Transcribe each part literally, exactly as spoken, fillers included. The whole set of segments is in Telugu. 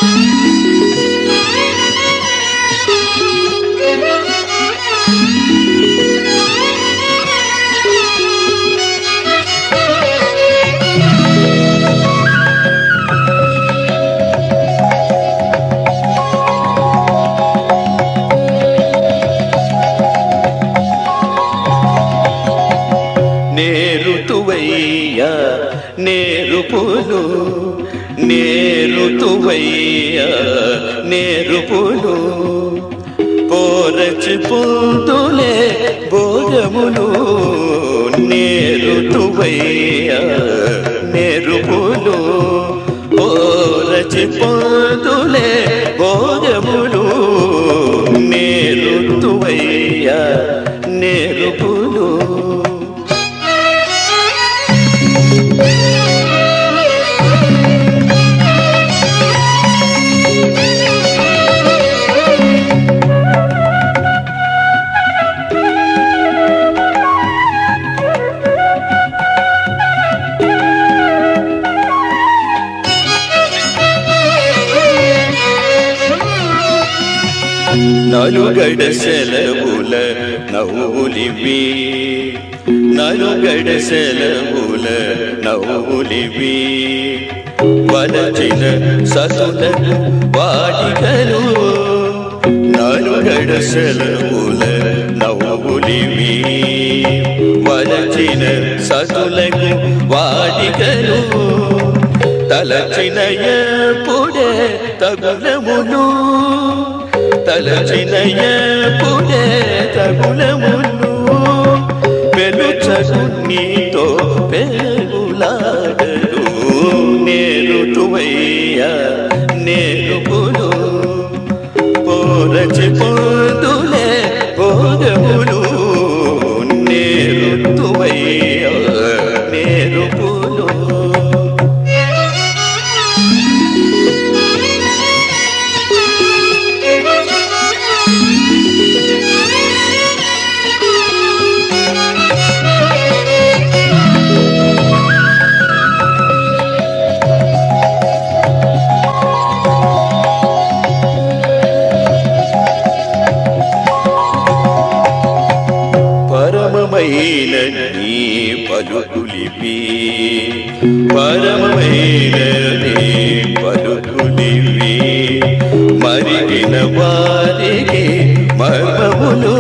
నేరుతువయ్యా నేరుపులు నేరుతువయ్యా నేరుపులు పోరచి పొందులే భోగములు నేరుతువయ్యా నేరుపులు పోరచి పొందులే భోగములు నేరుతువయ్యా నేరుపులు నలుగడ సెలవుల నవ్వులివి నలుగడ సెలవుల నవ్వులివి వలచిన సతులకు వాటికలు నలుగడ సెలవుల నవ్వులివి వలచిన సతులకు వాటికలు తలచిన ఎప్పుడే తగులములు తలచిన ఎప్పుడే తగులములు పెలుచకు నీతో పెరుగులాడలు నేరుతువయ్యా నేరుపులు పోరచి పొందులే భోగములు నేరుతువయ్యా నేరుపులు పరమమైన నీ పలుకులివి పరమమైన నీ పలుకులివి మరిగిన వారికి మర్మములు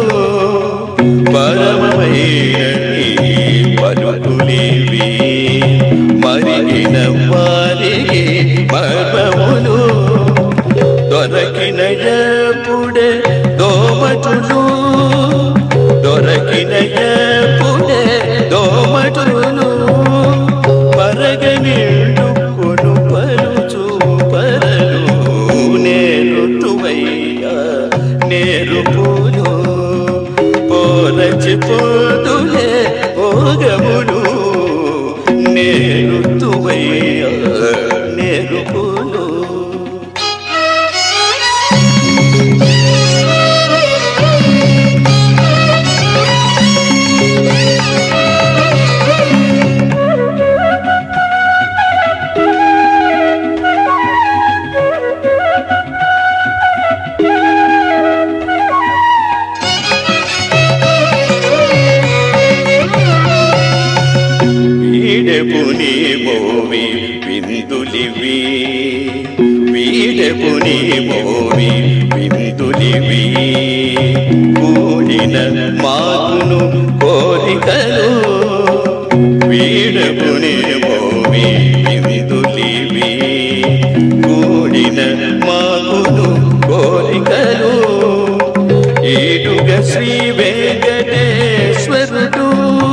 పరమమైన నీ పలుకులివి మరిగిన వారికి మర్మములు దొరకిన ఎప్పుడే దోమటులు దొరకిన ఎప్పుడే దోమటులు పరగ నిండుకొను పరుచు పరలు నేరుతువయ్యా నేరుపులు పోరచి పొందులే భోగములు నేరుతువయ్యా నేరుపులు వీడెపుని మోవి విందులివి వీడెపుని మోవి విందులివి కూడిన మాకును కోరికలు వీడెపుని మోవి విందులివి కూడిన మాకును కోరికలు ఈడుగ శ్రీ వెంకటేశ్వరుడు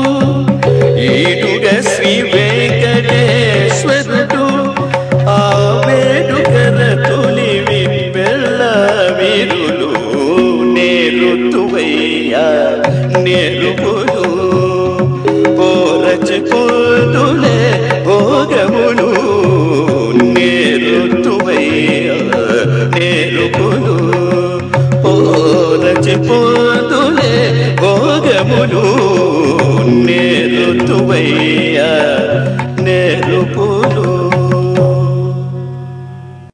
ఈడుగ శ్రీ వెంకటేశ్వరుడు ఆ వేడుకర తొలివి వెళ్ళ వీరులు నేరుతువయ్యా నేరుపులు